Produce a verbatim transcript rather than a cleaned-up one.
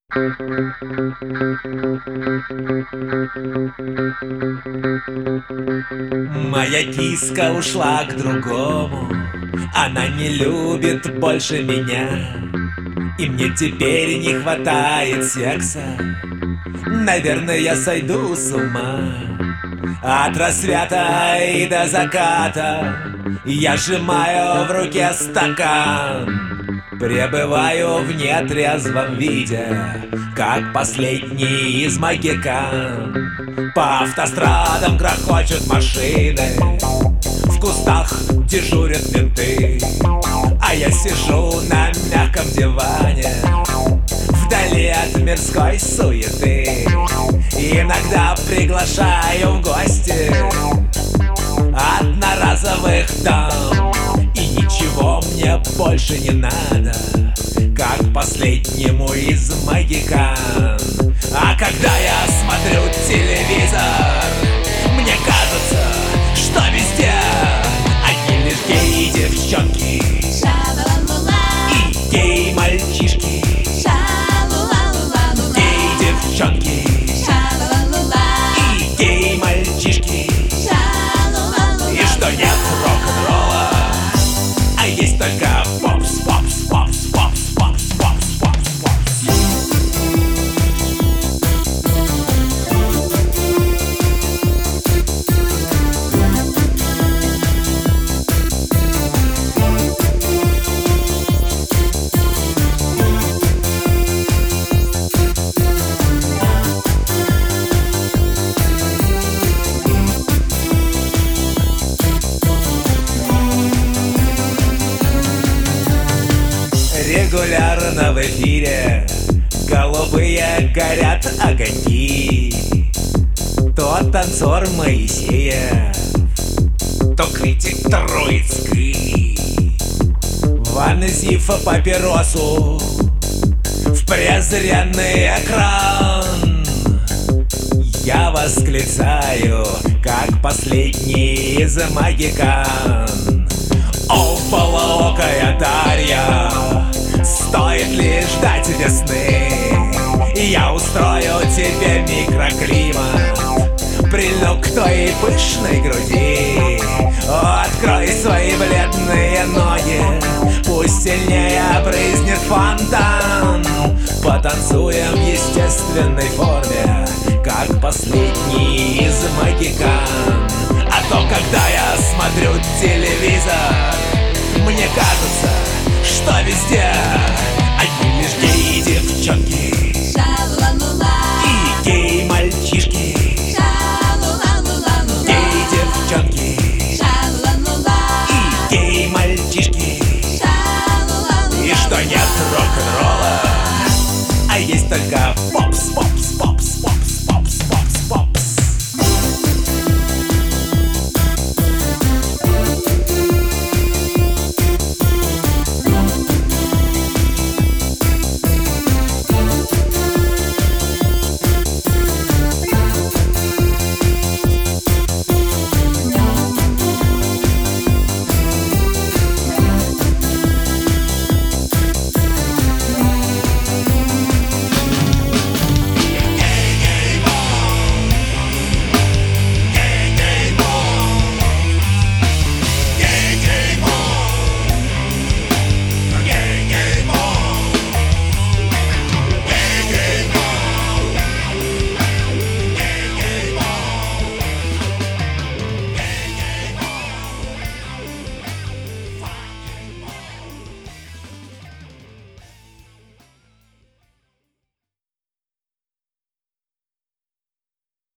Моя киска ушла к другому, она не любит больше меня, и мне теперь не хватает секса. Наверное, я сойду с ума. От рассвета и до заката я сжимаю в руке стакан, пребываю в нетрезвом виде, как последний из магикан. По автострадам грохочут машины, в кустах дежурят менты, а я сижу на мягком диване, вдали от мирской суеты. Иногда приглашаю в гости одноразовых дам, и ничего мне больше не надо, как последнему из магикан. А когда я смотрю телевизор, мне кажется, что везде одни лишь геи девчонки и геи-мальчишки, геи-девчонки и геи-мальчишки, и что нет рок-н-ролла, а есть только попс, попс, попс, попс, попс, попс, попс, попс. Регулярно в эфире голубые горят огоньки. То танцор Моисеев, то критик Троицкий. Вонзив папиросу в презренный экран, я восклицаю, как последний из магикан: о, полоокая Дарья, стоит ли ждать весны? Я устрою тебе микроклимат, прильну к твоей пышной груди. Открой свои бледные ноги, пусть сильнее брызнет фонтан. Потанцуем в естественной форме, как последний из магикан. А то, когда я смотрю телевизор, мне кажется, что везде одни лишь геи-девчонки и геи-мальчишки, геи-девчонки и геи-мальчишки, и что нет рок-н-ролла, а есть только